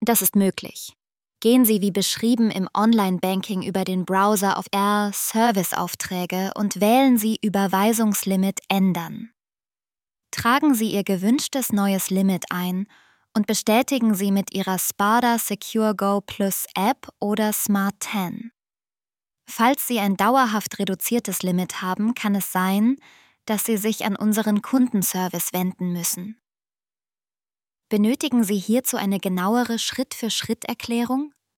Das ist möglich. Gehen Sie wie beschrieben im Online-Banking über den Browser auf Serviceaufträge und wählen Sie Überweisungslimit ändern. Tragen Sie Ihr gewünschtes neues Limit ein und bestätigen Sie mit Ihrer Sparda Secure Go Plus App oder Smart 10. Falls Sie ein dauerhaft reduziertes Limit haben, kann es sein, dass Sie sich an unseren Kundenservice wenden müssen. Benötigen Sie hierzu eine genauere Schritt-für-Schritt-Erklärung?